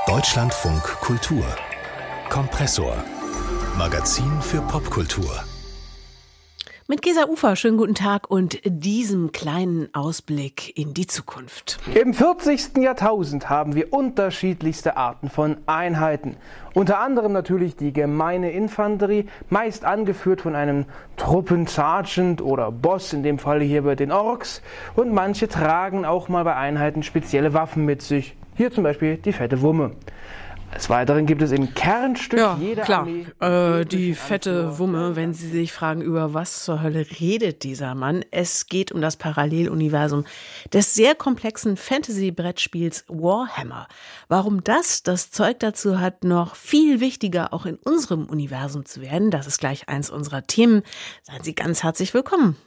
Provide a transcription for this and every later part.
Deutschlandfunk Kultur Kompressor. Magazin für Popkultur. Mit Gesa Ufer, schönen guten Tag und diesem kleinen Ausblick in die Zukunft. Im 40. Jahrtausend haben wir unterschiedlichste Arten von Einheiten. Unter anderem natürlich die gemeine Infanterie, meist angeführt von einem Truppensergeant oder Boss, in dem Fall hier bei den Orks. Und manche tragen auch mal bei Einheiten spezielle Waffen mit sich. Hier zum Beispiel die fette Wumme. Des Weiteren gibt es im Kernstück jeder Armee... Die fette Wumme, wenn Sie sich fragen, über was zur Hölle redet dieser Mann. Es geht um das Paralleluniversum des sehr komplexen Fantasy-Brettspiels Warhammer. Warum das Zeug dazu hat, noch viel wichtiger auch in unserem Universum zu werden, das ist gleich eins unserer Themen. Seien Sie ganz herzlich willkommen.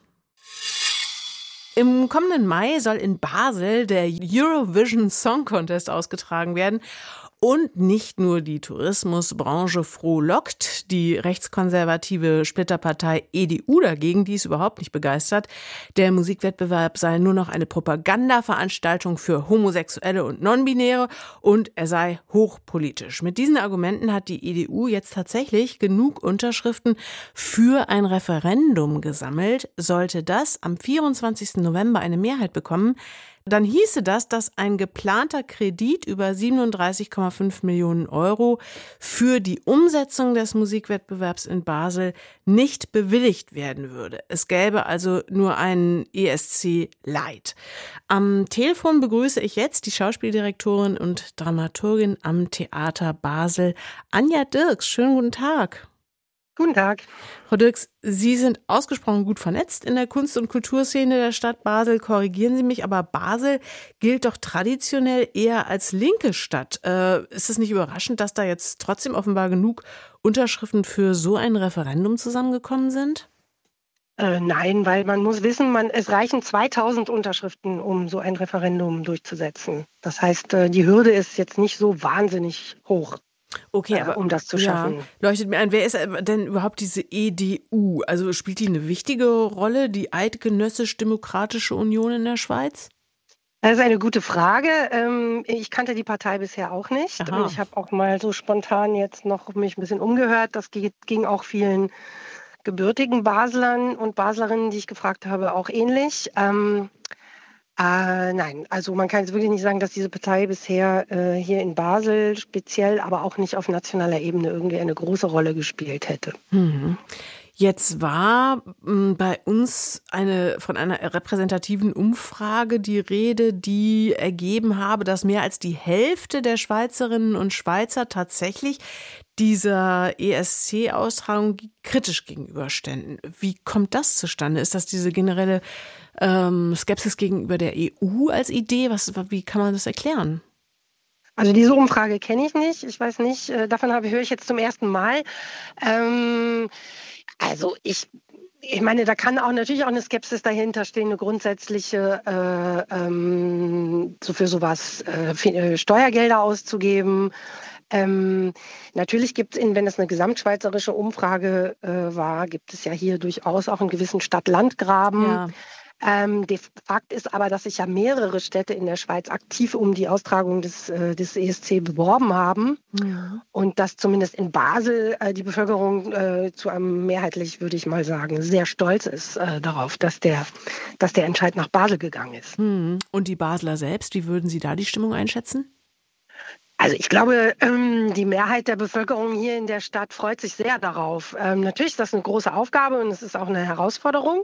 Im kommenden Mai soll in Basel der Eurovision Song Contest ausgetragen werden. Und nicht nur die Tourismusbranche frohlockt, die rechtskonservative Splitterpartei EDU dagegen, die ist überhaupt nicht begeistert. Der Musikwettbewerb sei nur noch eine Propagandaveranstaltung für Homosexuelle und Nonbinäre und er sei hochpolitisch. Mit diesen Argumenten hat die EDU jetzt tatsächlich genug Unterschriften für ein Referendum gesammelt. Sollte das am 24. November eine Mehrheit bekommen, dann hieße das, dass ein geplanter Kredit über 37,5 Millionen Euro für die Umsetzung des Musikwettbewerbs in Basel nicht bewilligt werden würde. Es gäbe also nur einen ESC Light. Am Telefon begrüße ich jetzt die Schauspieldirektorin und Dramaturgin am Theater Basel, Anja Dirks. Schönen guten Tag. Guten Tag. Frau Dirks, Sie sind ausgesprochen gut vernetzt in der Kunst- und Kulturszene der Stadt Basel. Korrigieren Sie mich, aber Basel gilt doch traditionell eher als linke Stadt. Ist es nicht überraschend, dass da jetzt trotzdem offenbar genug Unterschriften für so ein Referendum zusammengekommen sind? Nein, weil man muss wissen, es reichen 2000 Unterschriften, um so ein Referendum durchzusetzen. Das heißt, die Hürde ist jetzt nicht so wahnsinnig hoch. Okay, aber um das zu schaffen. Ja, leuchtet mir ein, wer ist denn überhaupt diese EDU? Also spielt die eine wichtige Rolle, die Eidgenössisch-Demokratische Union in der Schweiz? Das ist eine gute Frage. Ich kannte die Partei bisher auch nicht. Aha. Und ich habe auch mal so spontan jetzt noch mich ein bisschen umgehört. Das ging auch vielen gebürtigen Baslern und Baslerinnen, die ich gefragt habe, auch ähnlich. Nein, also man kann jetzt wirklich nicht sagen, dass diese Partei bisher hier in Basel speziell, aber auch nicht auf nationaler Ebene irgendwie eine große Rolle gespielt hätte. Mhm. Jetzt war bei uns von einer repräsentativen Umfrage die Rede, die ergeben habe, dass mehr als die Hälfte der Schweizerinnen und Schweizer tatsächlich dieser ESC-Austragung kritisch gegenüberständen. Wie kommt das zustande? Ist das diese generelle Skepsis gegenüber der EU als Idee? Wie kann man das erklären? Also diese Umfrage kenne ich nicht. Ich weiß nicht, davon höre ich jetzt zum ersten Mal. Also ich meine, da kann auch natürlich auch eine Skepsis dahinter stehen, eine grundsätzliche, so für sowas Steuergelder auszugeben. Natürlich gibt es, wenn es eine gesamtschweizerische Umfrage war, gibt es ja hier durchaus auch einen gewissen Stadt-Land-Graben. Ja. Der Fakt ist aber, dass sich ja mehrere Städte in der Schweiz aktiv um die Austragung des ESC beworben haben. Ja. Und dass zumindest in Basel die Bevölkerung zu einem mehrheitlich, würde ich mal sagen, sehr stolz ist darauf, dass der Entscheid nach Basel gegangen ist. Und die Basler selbst, wie würden Sie da die Stimmung einschätzen? Also ich glaube, die Mehrheit der Bevölkerung hier in der Stadt freut sich sehr darauf. Natürlich ist das eine große Aufgabe und es ist auch eine Herausforderung.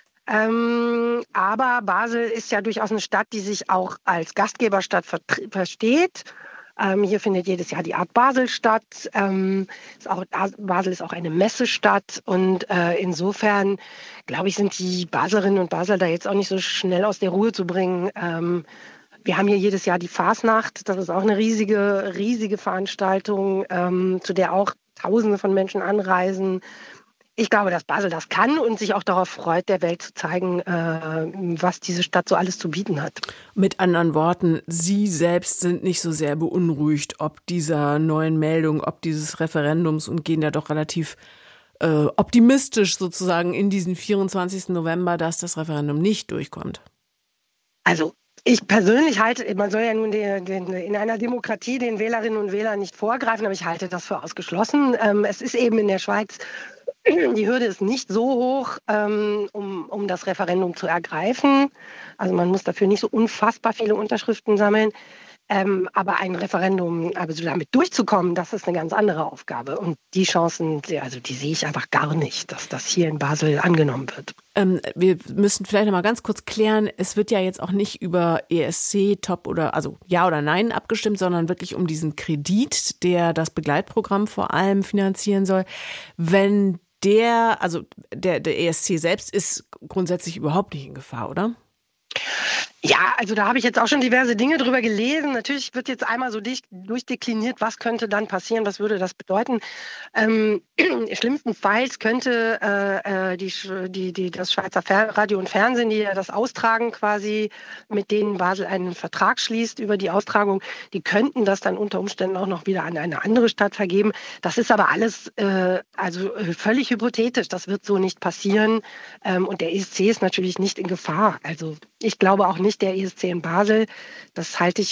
Aber Basel ist ja durchaus eine Stadt, die sich auch als Gastgeberstadt versteht. Hier findet jedes Jahr die Art Basel statt. Basel ist auch eine Messestadt und insofern, glaube ich, sind die Baslerinnen und Basler da jetzt auch nicht so schnell aus der Ruhe zu bringen. Wir haben hier jedes Jahr die Fasnacht. Das ist auch eine riesige Veranstaltung, zu der auch Tausende von Menschen anreisen. Ich glaube, dass Basel das kann und sich auch darauf freut, der Welt zu zeigen, was diese Stadt so alles zu bieten hat. Mit anderen Worten, Sie selbst sind nicht so sehr beunruhigt, ob dieser neuen Meldung, ob dieses Referendums und gehen da doch relativ optimistisch sozusagen in diesen 24. November, dass das Referendum nicht durchkommt. Also Ich persönlich halte, man soll ja nun in einer Demokratie den Wählerinnen und Wählern nicht vorgreifen, aber ich halte das für ausgeschlossen. Es ist eben in der Schweiz, die Hürde ist nicht so hoch, um das Referendum zu ergreifen. Also man muss dafür nicht so unfassbar viele Unterschriften sammeln. Aber ein Referendum, also damit durchzukommen, das ist eine ganz andere Aufgabe. Und die Chancen, also die sehe ich einfach gar nicht, dass das hier in Basel angenommen wird. Wir müssen vielleicht noch mal ganz kurz klären, es wird ja jetzt auch nicht über ESC, Top oder, also Ja oder Nein abgestimmt, sondern wirklich um diesen Kredit, der das Begleitprogramm vor allem finanzieren soll. Wenn der ESC selbst ist grundsätzlich überhaupt nicht in Gefahr, oder? Ja, also da habe ich jetzt auch schon diverse Dinge drüber gelesen. Natürlich wird jetzt einmal so durchdekliniert, was könnte dann passieren, was würde das bedeuten. Schlimmstenfalls könnte das Schweizer Radio und Fernsehen, die ja das austragen quasi, mit denen Basel einen Vertrag schließt über die Austragung, die könnten das dann unter Umständen auch noch wieder an eine andere Stadt vergeben. Das ist aber alles völlig hypothetisch. Das wird so nicht passieren. Und der ESC ist natürlich nicht in Gefahr. Also ich glaube auch nicht der ESC in Basel. Ich halte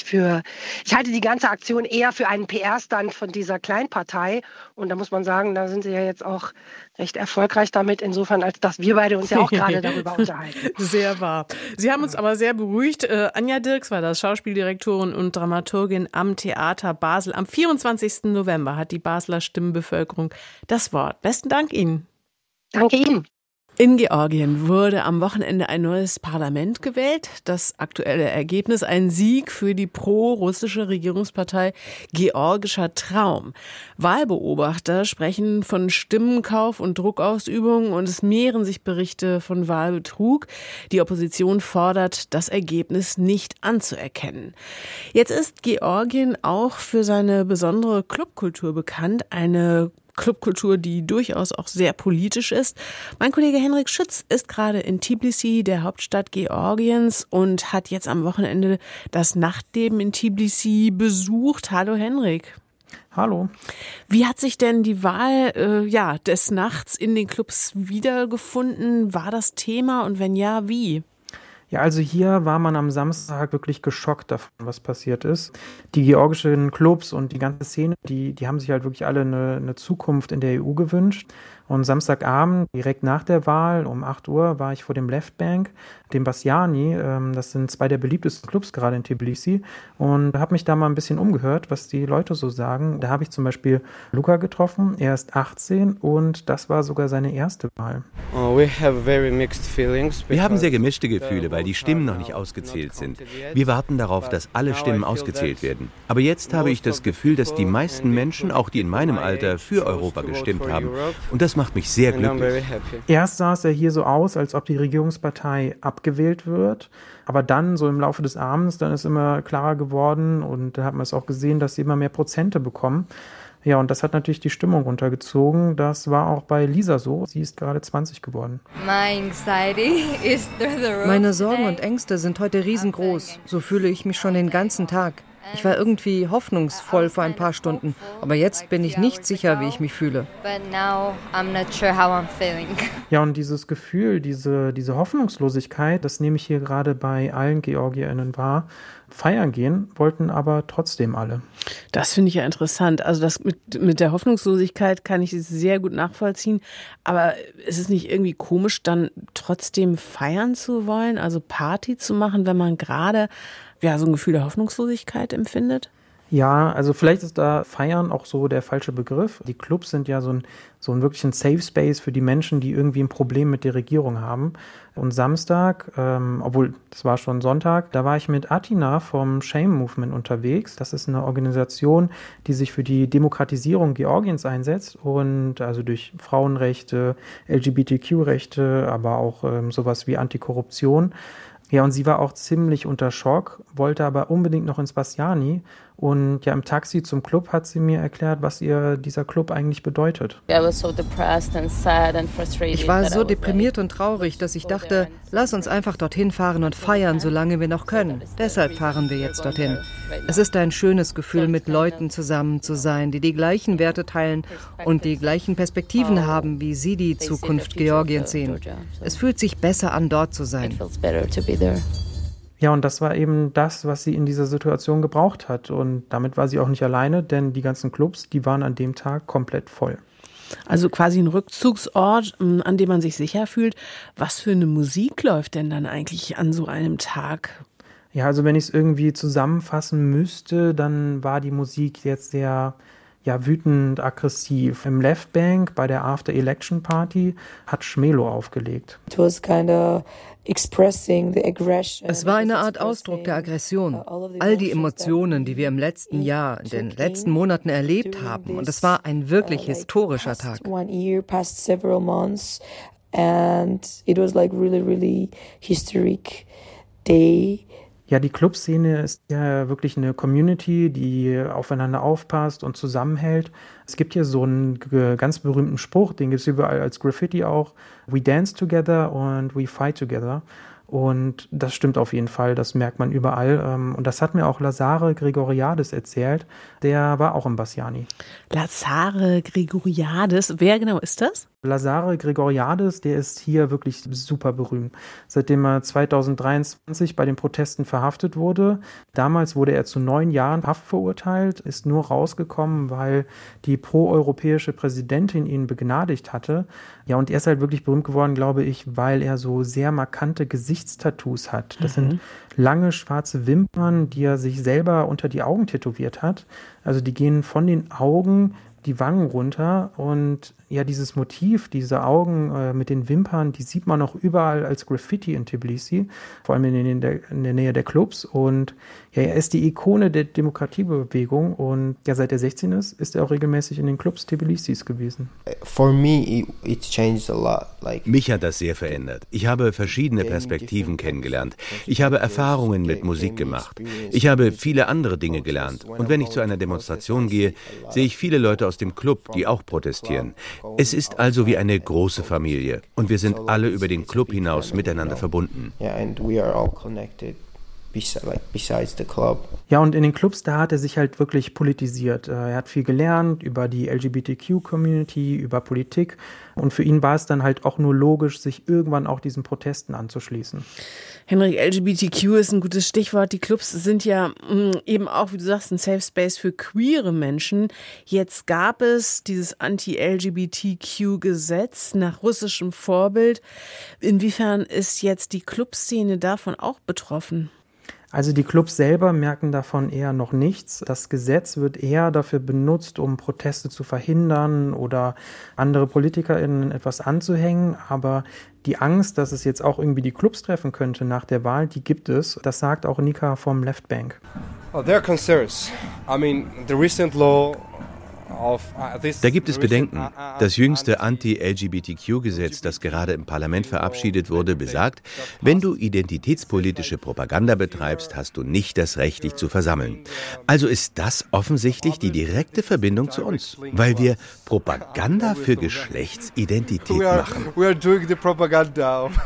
die ganze Aktion eher für einen PR-Stunt von dieser Kleinpartei. Und da muss man sagen, da sind sie ja jetzt auch recht erfolgreich damit, insofern, als dass wir beide uns ja auch gerade darüber unterhalten. Sehr wahr. Sie haben uns aber sehr beruhigt. Anja Dirks war das, Schauspieldirektorin und Dramaturgin am Theater Basel. Am 24. November hat die Basler Stimmbevölkerung das Wort. Besten Dank Ihnen. Danke Ihnen. In Georgien wurde am Wochenende ein neues Parlament gewählt. Das aktuelle Ergebnis ein Sieg für die pro-russische Regierungspartei Georgischer Traum. Wahlbeobachter sprechen von Stimmenkauf und Druckausübung und es mehren sich Berichte von Wahlbetrug. Die Opposition fordert, das Ergebnis nicht anzuerkennen. Jetzt ist Georgien auch für seine besondere Clubkultur bekannt, eine Clubkultur, die durchaus auch sehr politisch ist. Mein Kollege Henrik Schütz ist gerade in Tbilisi, der Hauptstadt Georgiens, und hat jetzt am Wochenende das Nachtleben in Tbilisi besucht. Hallo Henrik. Hallo. Wie hat sich denn die Wahl des Nachts in den Clubs wiedergefunden? War das Thema und wenn ja, wie? Ja, also hier war man am Samstag wirklich geschockt davon, was passiert ist. Die georgischen Clubs und die ganze Szene, die haben sich halt wirklich alle eine Zukunft in der EU gewünscht. Und Samstagabend, direkt nach der Wahl, um 8 Uhr, war ich vor dem Left Bank, dem Bassiani. Das sind 2 der beliebtesten Clubs gerade in Tbilisi. Und habe mich da mal ein bisschen umgehört, was die Leute so sagen. Da habe ich zum Beispiel Luca getroffen. Er ist 18 und das war sogar seine erste Wahl. Wir haben sehr gemischte Gefühle, weil die Stimmen noch nicht ausgezählt sind. Wir warten darauf, dass alle Stimmen ausgezählt werden. Aber jetzt habe ich das Gefühl, dass die meisten Menschen, auch die in meinem Alter, für Europa gestimmt haben. Und das macht mich sehr glücklich. Erst sah es ja hier so aus, als ob die Regierungspartei abgewählt wird. Aber dann, so im Laufe des Abends, dann ist immer klarer geworden und da hat man es auch gesehen, dass sie immer mehr Prozente bekommen. Ja, und das hat natürlich die Stimmung runtergezogen. Das war auch bei Lisa so. Sie ist gerade 20 geworden. Meine Sorgen und Ängste sind heute riesengroß. So fühle ich mich schon den ganzen Tag. Ich war irgendwie hoffnungsvoll vor ein paar Stunden, aber jetzt bin ich nicht sicher, wie ich mich fühle. Ja, und dieses Gefühl, diese Hoffnungslosigkeit, das nehme ich hier gerade bei allen GeorgierInnen wahr. Feiern gehen wollten aber trotzdem alle. Das finde ich ja interessant. Also das mit der Hoffnungslosigkeit kann ich sehr gut nachvollziehen. Aber ist es nicht irgendwie komisch, dann trotzdem feiern zu wollen, also Party zu machen, wenn man gerade so ein Gefühl der Hoffnungslosigkeit empfindet? Ja, also vielleicht ist da Feiern auch so der falsche Begriff. Die Clubs sind ja so ein wirklich ein Safe Space für die Menschen, die irgendwie ein Problem mit der Regierung haben. Und Samstag, obwohl das war schon Sonntag, da war ich mit Atina vom Shame Movement unterwegs. Das ist eine Organisation, die sich für die Demokratisierung Georgiens einsetzt und also durch Frauenrechte, LGBTQ-Rechte, aber auch sowas wie Antikorruption. Ja, und sie war auch ziemlich unter Schock, wollte aber unbedingt noch ins Bassiani. Und ja, im Taxi zum Club hat sie mir erklärt, was ihr dieser Club eigentlich bedeutet. Ich war so deprimiert und traurig, dass ich dachte, lass uns einfach dorthin fahren und feiern, solange wir noch können. Deshalb fahren wir jetzt dorthin. Es ist ein schönes Gefühl, mit Leuten zusammen zu sein, die die gleichen Werte teilen und die gleichen Perspektiven haben, wie sie die Zukunft Georgiens sehen. Es fühlt sich besser an, dort zu sein. Ja, und das war eben das, was sie in dieser Situation gebraucht hat. Und damit war sie auch nicht alleine, denn die ganzen Clubs, die waren an dem Tag komplett voll. Also quasi ein Rückzugsort, an dem man sich sicher fühlt. Was für eine Musik läuft denn dann eigentlich an so einem Tag? Ja, also wenn ich es irgendwie zusammenfassen müsste, dann war die Musik jetzt sehr wütend, aggressiv. Im Left Bank bei der After-Election-Party hat Schmelo aufgelegt. Es war eine Art Ausdruck der Aggression. All die Emotionen, die wir im letzten Jahr, in den letzten Monaten erlebt haben. Und es war ein wirklich historischer Tag. Ja, die Clubszene ist ja wirklich eine Community, die aufeinander aufpasst und zusammenhält. Es gibt hier so einen ganz berühmten Spruch, den gibt es überall als Graffiti auch. We dance together and we fight together. Und das stimmt auf jeden Fall, das merkt man überall. Und das hat mir auch Lazare Grigoriadis erzählt, der war auch im Bassiani. Lazare Grigoriadis, wer genau ist das? Lazare Grigoriadis, der ist hier wirklich super berühmt. Seitdem er 2023 bei den Protesten verhaftet wurde. Damals wurde er zu 9 Jahren Haft verurteilt, ist nur rausgekommen, weil die proeuropäische Präsidentin ihn begnadigt hatte. Ja, und er ist halt wirklich berühmt geworden, glaube ich, weil er so sehr markante Gesichtstattoos hat. Das sind lange schwarze Wimpern, die er sich selber unter die Augen tätowiert hat. Also die gehen von den Augen die Wangen runter und ja, dieses Motiv, diese Augen mit den Wimpern, die sieht man auch überall als Graffiti in Tbilisi, vor allem in der Nähe der Clubs. Und ja, er ist die Ikone der Demokratiebewegung und ja, seit er 16 ist er auch regelmäßig in den Clubs Tbilisis gewesen. Mich hat das sehr verändert. Ich habe verschiedene Perspektiven kennengelernt. Ich habe Erfahrungen mit Musik gemacht. Ich habe viele andere Dinge gelernt. Und wenn ich zu einer Demonstration gehe, sehe ich viele Leute aus dem Club, die auch protestieren. Es ist also wie eine große Familie und wir sind alle über den Club hinaus miteinander verbunden. Ja, und in den Clubs, da hat er sich halt wirklich politisiert. Er hat viel gelernt über die LGBTQ-Community, über Politik und für ihn war es dann halt auch nur logisch, sich irgendwann auch diesen Protesten anzuschließen. Henrik, LGBTQ ist ein gutes Stichwort. Die Clubs sind ja eben auch, wie du sagst, ein Safe Space für queere Menschen. Jetzt gab es dieses Anti-LGBTQ-Gesetz nach russischem Vorbild. Inwiefern ist jetzt die Clubszene davon auch betroffen? Also die Clubs selber merken davon eher noch nichts. Das Gesetz wird eher dafür benutzt, um Proteste zu verhindern oder andere PolitikerInnen etwas anzuhängen. Aber die Angst, dass es jetzt auch irgendwie die Clubs treffen könnte nach der Wahl, die gibt es. Das sagt auch Nika vom Left Bank. There are concerns. I mean, the recent law. Da gibt es Bedenken. Das jüngste Anti-LGBTQ-Gesetz, das gerade im Parlament verabschiedet wurde, besagt, wenn du identitätspolitische Propaganda betreibst, hast du nicht das Recht, dich zu versammeln. Also ist das offensichtlich die direkte Verbindung zu uns, weil wir Propaganda für Geschlechtsidentität machen. We are doing the propaganda of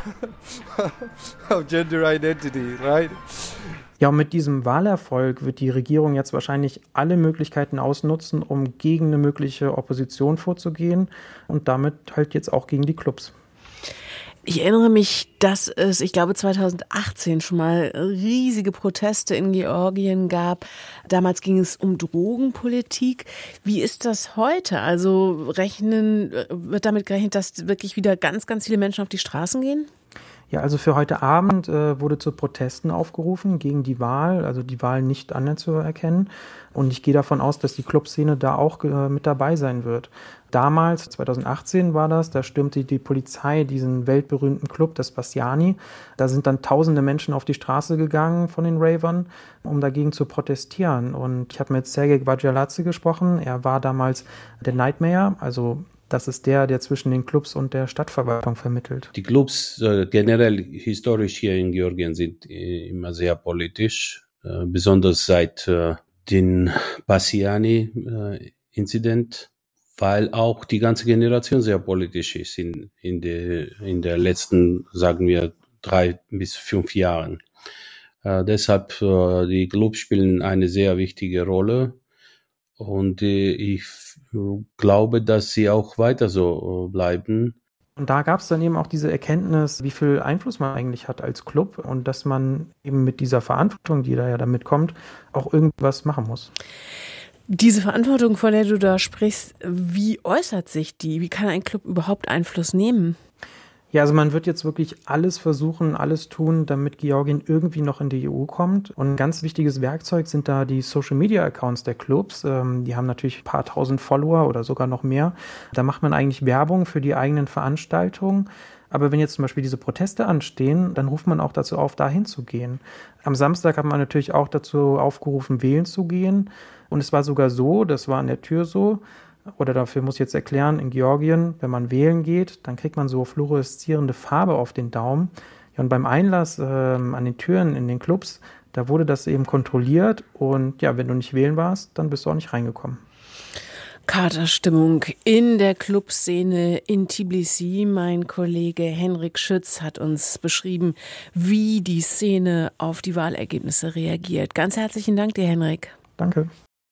gender identity, right? Ja, und mit diesem Wahlerfolg wird die Regierung jetzt wahrscheinlich alle Möglichkeiten ausnutzen, um gegen eine mögliche Opposition vorzugehen und damit halt jetzt auch gegen die Clubs. Ich erinnere mich, dass es, ich glaube 2018 schon mal riesige Proteste in Georgien gab. Damals ging es um Drogenpolitik. Wie ist das heute? Also wird damit gerechnet, dass wirklich wieder ganz, ganz viele Menschen auf die Straßen gehen? Ja, also für heute Abend wurde zu Protesten aufgerufen gegen die Wahl, also die Wahl nicht anzuerkennen. Und ich gehe davon aus, dass die Clubszene da auch mit dabei sein wird. Damals, 2018 war das, da stürmte die Polizei diesen weltberühmten Club, das Bassiani. Da sind dann tausende Menschen auf die Straße gegangen von den Ravern, um dagegen zu protestieren. Und ich habe mit Sergej Gvajaladze gesprochen. Er war damals der Nightmayor, also das ist der zwischen den Clubs und der Stadtverwaltung vermittelt. Die Clubs generell historisch hier in Georgien sind immer sehr politisch, besonders seit dem Bassiani-Inzident, weil auch die ganze Generation sehr politisch ist in der letzten, sagen wir, 3 bis 5 Jahren. Deshalb die Clubs spielen eine sehr wichtige Rolle. Und ich glaube, dass sie auch weiter so bleiben. Und da gab es dann eben auch diese Erkenntnis, wie viel Einfluss man eigentlich hat als Club und dass man eben mit dieser Verantwortung, die da ja damit kommt, auch irgendwas machen muss. Diese Verantwortung, von der du da sprichst, wie äußert sich die? Wie kann ein Club überhaupt Einfluss nehmen? Ja, also man wird jetzt wirklich alles versuchen, alles tun, damit Georgien irgendwie noch in die EU kommt. Und ein ganz wichtiges Werkzeug sind da die Social-Media-Accounts der Clubs. Die haben natürlich ein paar tausend Follower oder sogar noch mehr. Da macht man eigentlich Werbung für die eigenen Veranstaltungen. Aber wenn jetzt zum Beispiel diese Proteste anstehen, dann ruft man auch dazu auf, da hinzugehen. Am Samstag hat man natürlich auch dazu aufgerufen, wählen zu gehen. Und es war sogar so, das war an der Tür so, oder dafür muss ich jetzt erklären, in Georgien, wenn man wählen geht, dann kriegt man so fluoreszierende Farbe auf den Daumen. Ja, und beim Einlass an den Türen in den Clubs, da wurde das eben kontrolliert. Und ja, wenn du nicht wählen warst, dann bist du auch nicht reingekommen. Katerstimmung in der Clubszene in Tbilisi. Mein Kollege Henrik Schütz hat uns beschrieben, wie die Szene auf die Wahlergebnisse reagiert. Ganz herzlichen Dank dir, Henrik. Danke.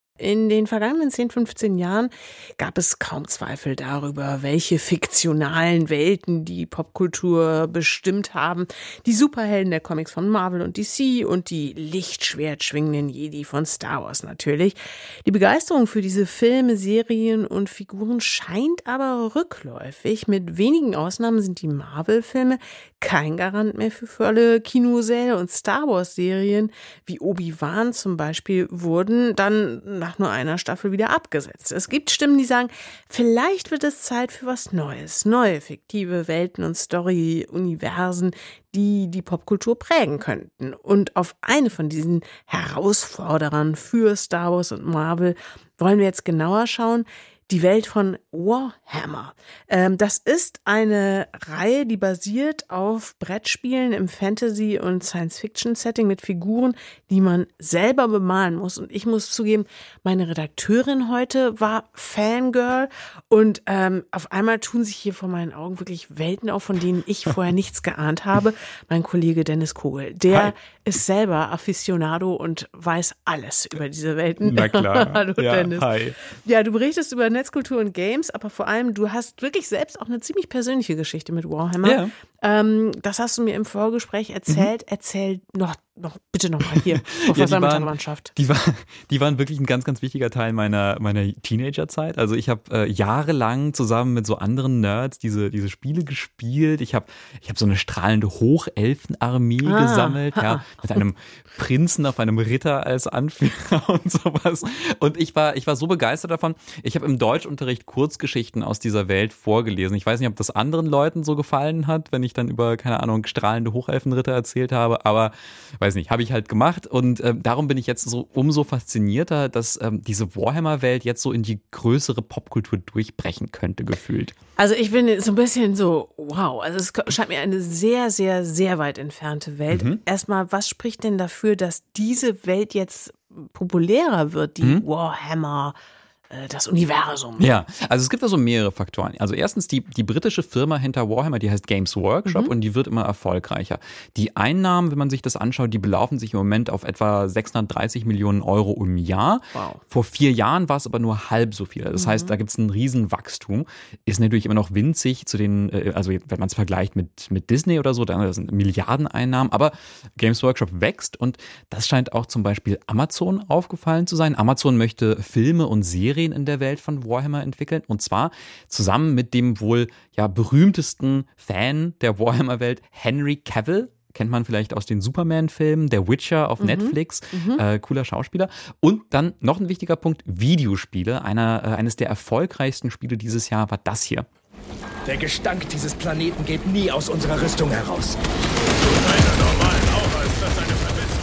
In den vergangenen 10, 15 Jahren gab es kaum Zweifel darüber, welche fiktionalen Welten die Popkultur bestimmt haben. Die Superhelden der Comics von Marvel und DC und die lichtschwertschwingenden Jedi von Star Wars natürlich. Die Begeisterung für diese Filme, Serien und Figuren scheint aber rückläufig. Mit wenigen Ausnahmen sind die Marvel-Filme kein Garant mehr für volle Kinosäle und Star Wars-Serien wie Obi-Wan zum Beispiel wurden dann nach nur einer Staffel wieder abgesetzt. Es gibt Stimmen, die sagen, vielleicht wird es Zeit für was Neues, neue fiktive Welten und Story-Universen, die die Popkultur prägen könnten. Und auf eine von diesen Herausforderern für Star Wars und Marvel wollen wir jetzt genauer schauen. Die Welt von Warhammer. Das ist eine Reihe, die basiert auf Brettspielen im Fantasy- und Science-Fiction-Setting mit Figuren, die man selber bemalen muss. Und ich muss zugeben, meine Redakteurin heute war Fangirl und auf einmal tun sich hier vor meinen Augen wirklich Welten auf, von denen ich vorher nichts geahnt habe. Mein Kollege Dennis Kogel, der ist selber Aficionado und weiß alles über diese Welten. Na klar. Hallo ja, Dennis. Hi. Ja, du berichtest über Netzkultur und Games, aber vor allem, du hast wirklich selbst auch eine ziemlich persönliche Geschichte mit Warhammer. Ja. Das hast du mir im Vorgespräch erzählt. Erzähl bitte noch mal hier auf der Sammelmannschaft. Die waren wirklich ein ganz, ganz wichtiger Teil meiner Teenagerzeit. Also ich habe jahrelang zusammen mit so anderen Nerds diese Spiele gespielt. Ich hab so eine strahlende Hochelfenarmee gesammelt, ja, mit einem Prinzen auf einem Ritter als Anführer und sowas. Und ich war so begeistert davon. Ich habe im Deutschunterricht Kurzgeschichten aus dieser Welt vorgelesen. Ich weiß nicht, ob das anderen Leuten so gefallen hat, wenn ich dann über, keine Ahnung, strahlende Hochelfenritter erzählt habe, aber weiß nicht, habe ich halt gemacht und darum bin ich jetzt so umso faszinierter, dass diese Warhammer-Welt jetzt so in die größere Popkultur durchbrechen könnte, gefühlt. Also ich bin so ein bisschen so, wow, also es scheint mir eine sehr, sehr, sehr weit entfernte Welt. Erstmal, was spricht denn dafür, dass diese Welt jetzt populärer wird, die Warhammer, das Universum? Ja, also es gibt da so mehrere Faktoren. Also erstens die britische Firma hinter Warhammer, die heißt Games Workshop und die wird immer erfolgreicher. Die Einnahmen, wenn man sich das anschaut, die belaufen sich im Moment auf etwa 630 Millionen Euro im Jahr. Wow. Vor 4 Jahren war es aber nur halb so viel. Das heißt, da gibt es ein Riesenwachstum. Ist natürlich immer noch winzig zu den, also wenn man es vergleicht mit Disney oder so, dann sind Milliardeneinnahmen. Aber Games Workshop wächst und das scheint auch zum Beispiel Amazon aufgefallen zu sein. Amazon möchte Filme und Serien in der Welt von Warhammer entwickeln und zwar zusammen mit dem wohl berühmtesten Fan der Warhammer-Welt, Henry Cavill. Kennt man vielleicht aus den Superman-Filmen, der Witcher auf Netflix, cooler Schauspieler. Und dann noch ein wichtiger Punkt, Videospiele. Eines der erfolgreichsten Spiele dieses Jahr war das hier. Der Gestank dieses Planeten geht nie aus unserer Rüstung heraus. Zu einer normalen Aura ist das eine Verbesserung.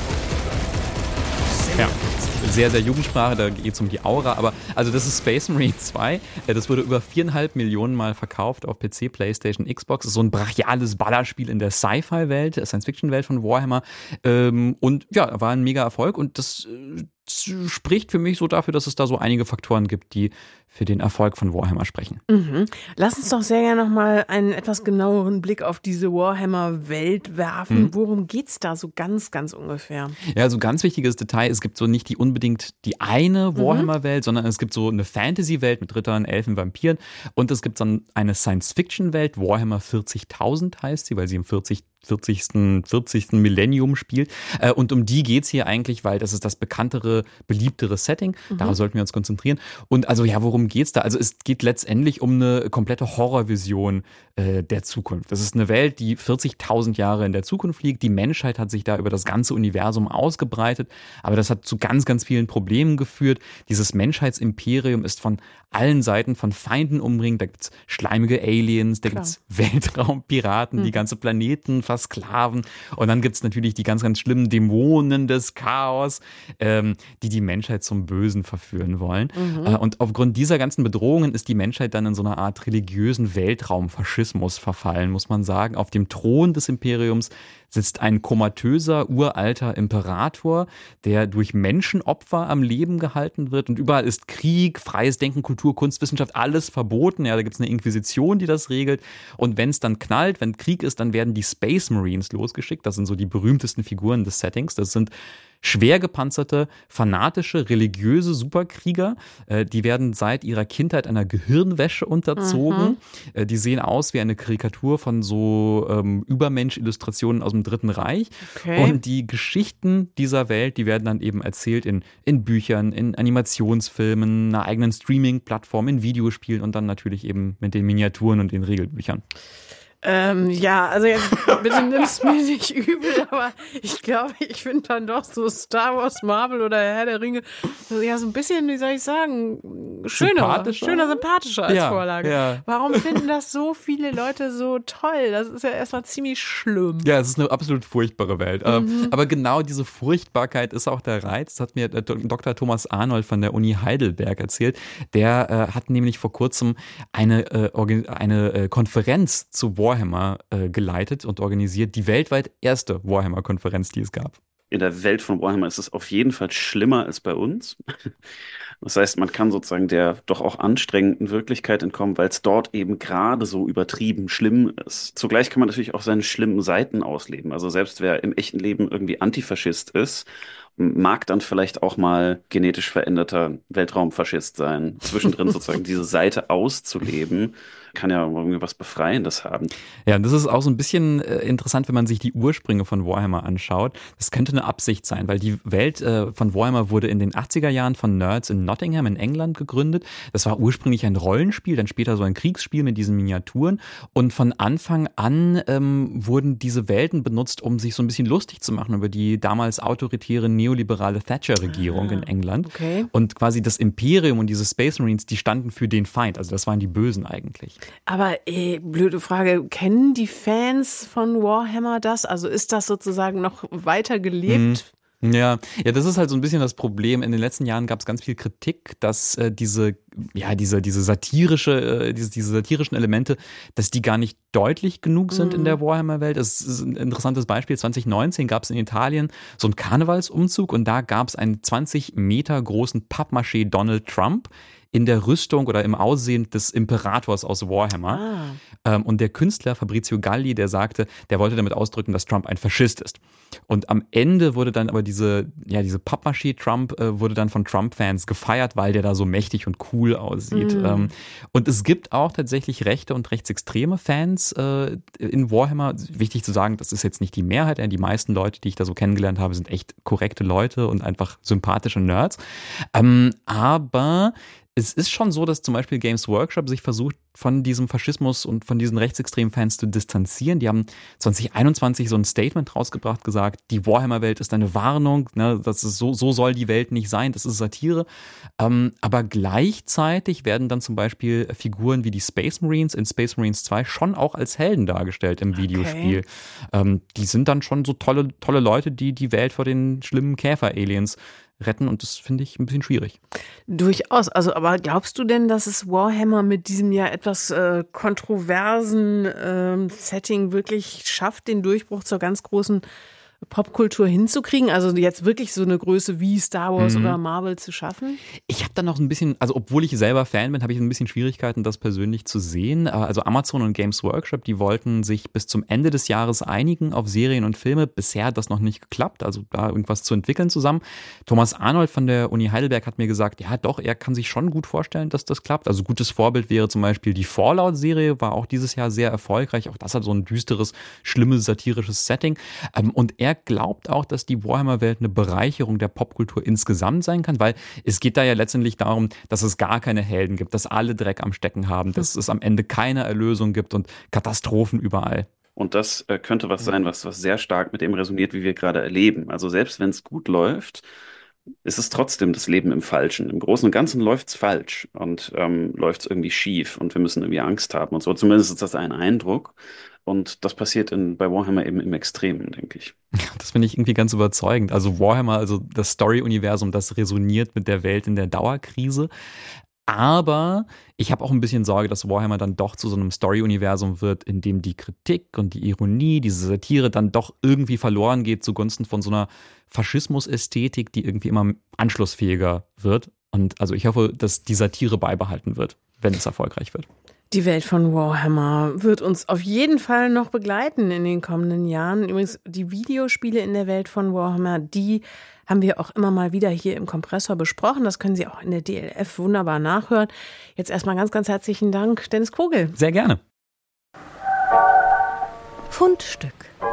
Ja. Sehr, sehr Jugendsprache, da geht es um die Aura, aber also das ist Space Marine 2, das wurde über 4,5 Millionen Mal verkauft auf PC, Playstation, Xbox, das ist so ein brachiales Ballerspiel in der Sci-Fi-Welt, der Science-Fiction-Welt von Warhammer und ja, war ein mega Erfolg und das spricht für mich so dafür, dass es da so einige Faktoren gibt, die für den Erfolg von Warhammer sprechen. Lass uns doch sehr gerne nochmal einen etwas genaueren Blick auf diese Warhammer-Welt werfen. Worum geht's da so ganz, ganz ungefähr? Ja, also ganz wichtiges Detail, es gibt so nicht unbedingt die eine Warhammer-Welt, sondern es gibt so eine Fantasy-Welt mit Rittern, Elfen, Vampiren und es gibt dann eine Science-Fiction-Welt, Warhammer 40.000 heißt sie, weil sie im 40. Millennium spielt. Und um die geht's hier eigentlich, weil das ist das bekanntere, beliebtere Setting. Darauf sollten wir uns konzentrieren. Und also ja, worum geht's da? Also es geht letztendlich um eine komplette Horrorvision der Zukunft. Das ist eine Welt, die 40.000 Jahre in der Zukunft liegt. Die Menschheit hat sich da über das ganze Universum ausgebreitet. Aber das hat zu ganz, ganz vielen Problemen geführt. Dieses Menschheitsimperium ist von allen Seiten von Feinden umringt. Da gibt's schleimige Aliens, da gibt's Weltraumpiraten, die ganze Planeten versklaven. Und dann gibt's natürlich die ganz, ganz schlimmen Dämonen des Chaos, die Menschheit zum Bösen verführen wollen. Und aufgrund dieser ganzen Bedrohungen ist die Menschheit dann in so einer Art religiösen Weltraumfaschismus verfallen, muss man sagen. Auf dem Thron des Imperiums sitzt ein komatöser, uralter Imperator, der durch Menschenopfer am Leben gehalten wird. Und überall ist Krieg, freies Denken, Kultur, Kunst, Wissenschaft, alles verboten. Ja, da gibt es eine Inquisition, die das regelt. Und wenn es dann knallt, wenn Krieg ist, dann werden die Space Marines losgeschickt. Das sind so die berühmtesten Figuren des Settings. Das sind schwer gepanzerte, fanatische, religiöse Superkrieger. Die werden seit ihrer Kindheit einer Gehirnwäsche unterzogen. Die sehen aus wie eine Karikatur von so Übermensch-Illustrationen aus dem Dritten Reich. Okay. Und die Geschichten dieser Welt, die werden dann eben erzählt in Büchern, in Animationsfilmen, einer eigenen Streaming-Plattform, in Videospielen und dann natürlich eben mit den Miniaturen und den Regelbüchern. Ja, also jetzt bitte nimm's mir nicht übel, aber ich glaube, ich finde dann doch so Star Wars, Marvel oder Herr der Ringe ja so ein bisschen, wie soll ich sagen, schöner, sympathischer als Vorlage. Ja. Warum finden das so viele Leute so toll? Das ist ja erstmal ziemlich schlimm. Ja, es ist eine absolut furchtbare Welt. Aber genau diese Furchtbarkeit ist auch der Reiz. Das hat mir Dr. Thomas Arnold von der Uni Heidelberg erzählt. Der hat nämlich vor kurzem eine Konferenz zu Warhammer geleitet und organisiert, die weltweit erste Warhammer-Konferenz, die es gab. In der Welt von Warhammer ist es auf jeden Fall schlimmer als bei uns. Das heißt, man kann sozusagen der doch auch anstrengenden Wirklichkeit entkommen, weil es dort eben gerade so übertrieben schlimm ist. Zugleich kann man natürlich auch seine schlimmen Seiten ausleben. Also selbst wer im echten Leben irgendwie Antifaschist ist, mag dann vielleicht auch mal genetisch veränderter Weltraumfaschist sein. Zwischendrin sozusagen diese Seite auszuleben, kann ja irgendwie was Befreiendes haben. Ja, und das ist auch so ein bisschen interessant, wenn man sich die Ursprünge von Warhammer anschaut. Das könnte eine Absicht sein, weil die Welt von Warhammer wurde in den 80er Jahren von Nerds in Nottingham in England gegründet. Das war ursprünglich ein Rollenspiel, dann später so ein Kriegsspiel mit diesen Miniaturen. Und von Anfang an wurden diese Welten benutzt, um sich so ein bisschen lustig zu machen über die damals autoritäre neoliberale Thatcher-Regierung in England. Okay. Und quasi das Imperium und diese Space Marines, die standen für den Feind. Also das waren die Bösen eigentlich. Aber blöde Frage, kennen die Fans von Warhammer das? Also ist das sozusagen noch weiter gelebt? Ja, das ist halt so ein bisschen das Problem. In den letzten Jahren gab es ganz viel Kritik, dass diese satirischen Elemente, dass die gar nicht deutlich genug sind in der Warhammer-Welt. Das ist ein interessantes Beispiel. 2019 gab es in Italien so einen Karnevalsumzug und da gab es einen 20 Meter großen Pappmaché Donald Trump in der Rüstung oder im Aussehen des Imperators aus Warhammer. Und der Künstler Fabrizio Galli, der sagte, der wollte damit ausdrücken, dass Trump ein Faschist ist. Und am Ende wurde dann aber diese Pappmaché-Trump wurde dann von Trump-Fans gefeiert, weil der da so mächtig und cool aussieht. Und es gibt auch tatsächlich rechte und rechtsextreme Fans in Warhammer. Wichtig zu sagen, das ist jetzt nicht die Mehrheit. Die meisten Leute, die ich da so kennengelernt habe, sind echt korrekte Leute und einfach sympathische Nerds. Aber es ist schon so, dass zum Beispiel Games Workshop sich versucht, von diesem Faschismus und von diesen rechtsextremen Fans zu distanzieren. Die haben 2021 so ein Statement rausgebracht, gesagt, die Warhammer-Welt ist eine Warnung, ne, das ist so soll die Welt nicht sein, das ist Satire. Aber gleichzeitig werden dann zum Beispiel Figuren wie die Space Marines in Space Marines 2 schon auch als Helden dargestellt im Videospiel. Die sind dann schon so tolle Leute, die die Welt vor den schlimmen Käfer-Aliens retten und das finde ich ein bisschen schwierig. Durchaus. Also, aber glaubst du denn, dass es Warhammer mit diesem ja etwas kontroversen Setting wirklich schafft, den Durchbruch zur ganz großen Popkultur hinzukriegen? Also jetzt wirklich so eine Größe wie Star Wars oder Marvel zu schaffen? Ich habe da noch ein bisschen, also obwohl ich selber Fan bin, habe ich ein bisschen Schwierigkeiten, das persönlich zu sehen. Also Amazon und Games Workshop, die wollten sich bis zum Ende des Jahres einigen auf Serien und Filme. Bisher hat das noch nicht geklappt, also da irgendwas zu entwickeln zusammen. Thomas Arnold von der Uni Heidelberg hat mir gesagt, ja doch, er kann sich schon gut vorstellen, dass das klappt. Also gutes Vorbild wäre zum Beispiel die Fallout-Serie, war auch dieses Jahr sehr erfolgreich. Auch das hat so ein düsteres, schlimmes, satirisches Setting. Und er glaubt auch, dass die Warhammer-Welt eine Bereicherung der Popkultur insgesamt sein kann, weil es geht da ja letztendlich darum, dass es gar keine Helden gibt, dass alle Dreck am Stecken haben, dass es am Ende keine Erlösung gibt und Katastrophen überall. Und das könnte was sein, was sehr stark mit dem resoniert, wie wir gerade erleben. Also selbst wenn es gut läuft, ist es trotzdem das Leben im Falschen. Im Großen und Ganzen läuft es falsch und läuft es irgendwie schief und wir müssen irgendwie Angst haben und so. Zumindest ist das ein Eindruck. Und das passiert bei Warhammer eben im Extremen, denke ich. Das finde ich irgendwie ganz überzeugend. Also Warhammer, also das Story-Universum, das resoniert mit der Welt in der Dauerkrise. Aber ich habe auch ein bisschen Sorge, dass Warhammer dann doch zu so einem Story-Universum wird, in dem die Kritik und die Ironie, diese Satire dann doch irgendwie verloren geht zugunsten von so einer Faschismus-Ästhetik, die irgendwie immer anschlussfähiger wird. Und also ich hoffe, dass die Satire beibehalten wird, wenn es erfolgreich wird. Die Welt von Warhammer wird uns auf jeden Fall noch begleiten in den kommenden Jahren. Übrigens, die Videospiele in der Welt von Warhammer, die haben wir auch immer mal wieder hier im Kompressor besprochen. Das können Sie auch in der DLF wunderbar nachhören. Jetzt erstmal ganz, ganz herzlichen Dank, Dennis Kogel. Sehr gerne. Fundstück.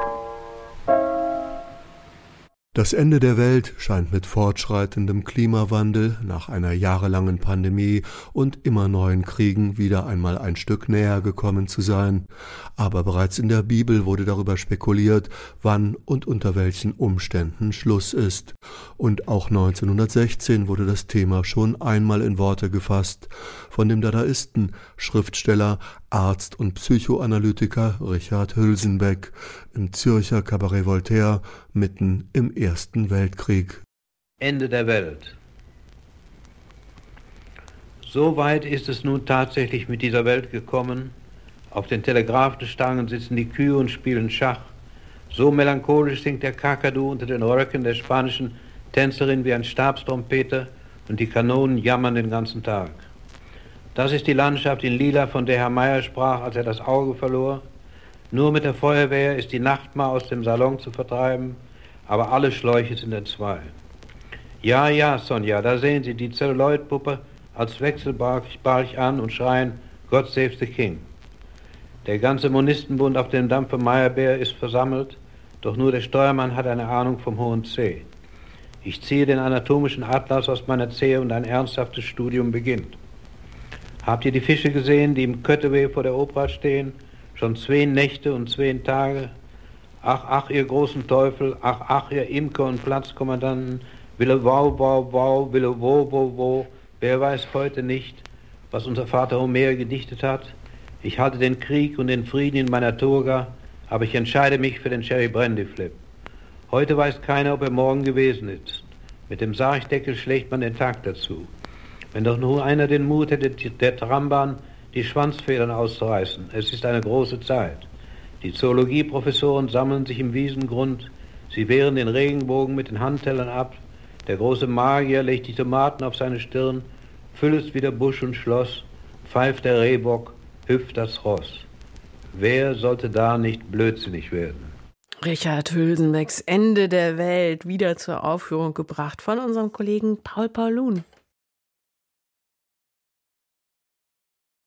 Das Ende der Welt scheint mit fortschreitendem Klimawandel nach einer jahrelangen Pandemie und immer neuen Kriegen wieder einmal ein Stück näher gekommen zu sein. Aber bereits in der Bibel wurde darüber spekuliert, wann und unter welchen Umständen Schluss ist. Und auch 1916 wurde das Thema schon einmal in Worte gefasst von dem Dadaisten, Schriftsteller, Arzt und Psychoanalytiker Richard Hülsenbeck im Zürcher Cabaret Voltaire mitten im Ersten Weltkrieg. Ende der Welt. So weit ist es nun tatsächlich mit dieser Welt gekommen. Auf den Telegrafenstangen sitzen die Kühe und spielen Schach. So melancholisch singt der Kakadu unter den Röcken der spanischen Tänzerin wie ein Stabstrompeter und die Kanonen jammern den ganzen Tag. Das ist die Landschaft in Lila, von der Herr Meyer sprach, als er das Auge verlor. Nur mit der Feuerwehr ist die Nachtmar aus dem Salon zu vertreiben, aber alle Schläuche sind entzwei. Ja, ja, Sonja, da sehen Sie die Zelluloidpuppe als Wechselbalg an und schreien, God save the King. Der ganze Monistenbund auf dem Dampfer Meyerbeer ist versammelt, doch nur der Steuermann hat eine Ahnung vom hohen C. Ich ziehe den anatomischen Atlas aus meiner Zehe und ein ernsthaftes Studium beginnt. Habt ihr die Fische gesehen, die im Kötteweh vor der Oper stehen? Schon 2 Nächte und 2 Tage. Ach, ach, ihr großen Teufel, ach, ach, ihr Imker und Platzkommandanten, wille wow, wow, wow, wille wo, wo, wo. Wer weiß heute nicht, was unser Vater Homer gedichtet hat? Ich halte den Krieg und den Frieden in meiner Toga, aber ich entscheide mich für den Cherry Brandy Flip. Heute weiß keiner, ob er morgen gewesen ist. Mit dem Sargdeckel schlägt man den Tag dazu. Wenn doch nur einer den Mut hätte, der Trambahn die Schwanzfedern auszureißen. Es ist eine große Zeit. Die Zoologieprofessoren sammeln sich im Wiesengrund. Sie wehren den Regenbogen mit den Handtellern ab. Der große Magier legt die Tomaten auf seine Stirn. Füllest wieder Busch und Schloss. Pfeift der Rehbock, hüpft das Ross. Wer sollte da nicht blödsinnig werden? Richard Hülsenbecks Ende der Welt wieder zur Aufführung gebracht von unserem Kollegen Paul Paulun.